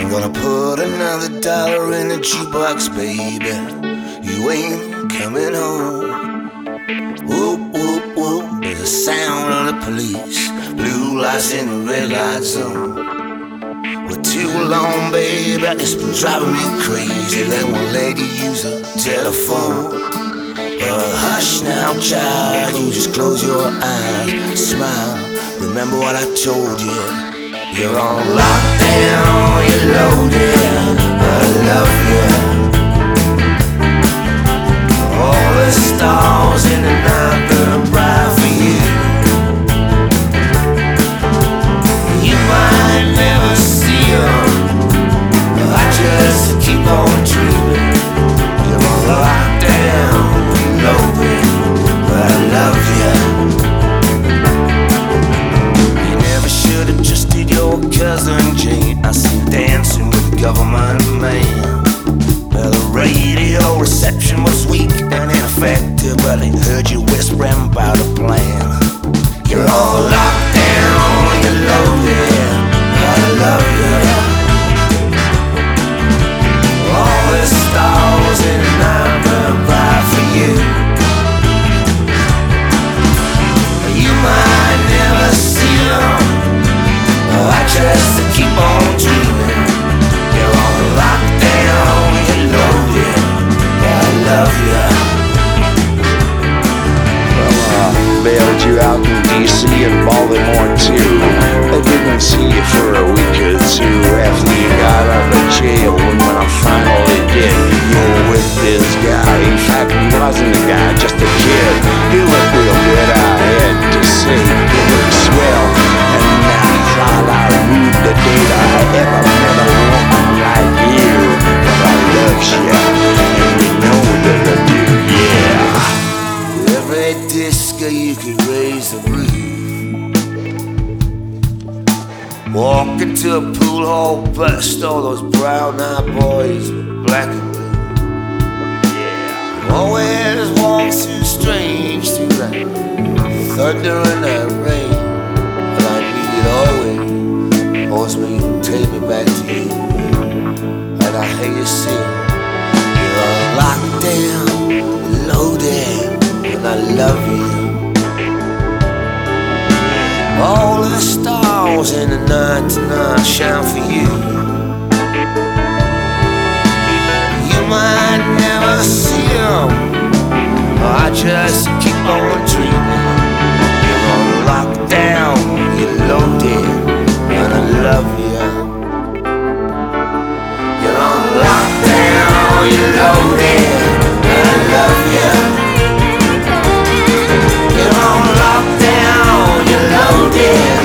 gonna put another dollar in the jukebox, baby. You ain't coming home. Whoop, whoop, whoop. There's the sound of the police. Blue lights in the red light zone. We're too long, baby. It's been driving me crazy. Let one lady use a telephone. Hush now, child. You just close your eyes. Smile. Remember what I told you. You're on lockdown, you're loaded, I love you. All the stars in the night burn bright for you. You might never see them, I just keep on dreaming. You're on lockdown, you're loaded, I love you. Your cousin Jane, I see him dancing with the government man. Well, the radio reception was weak and ineffective, but they heard you whispering about a plan. You're all locked down, you're loaded, I love you. All the stars in the night burn bright for you. You might never see them, I just keep on dreaming. You're on lockdown, you're loaded, I love you. Well, bailed you out in D.C. and Baltimore too. I didn't see you for a week or two after you got out of jail. And when I finally did, you were with this guy. In fact, he wasn't a guy, just a kid. You looked real good, I had to say. You looked swell, and I thought I ruled the day that I ever met a woman like you. But I love you, and you know that I do, yeah. Every disco you could raise the roof. Walk into a pool hall, bust all those brown-eyed boys with black and blue. Yeah. Always walk through strange through that thunder and that rain. But I need it always. Horseman, you take me back to you. And I hear you sing. You're all locked down, loaded, and I love you. All the stars in the night tonight shine for you. You might never see them, I just keep on dreaming. You're on lockdown, you're loaded, and I love you. You're on lockdown, you're loaded, and I love you. You're on lockdown, you're loaded.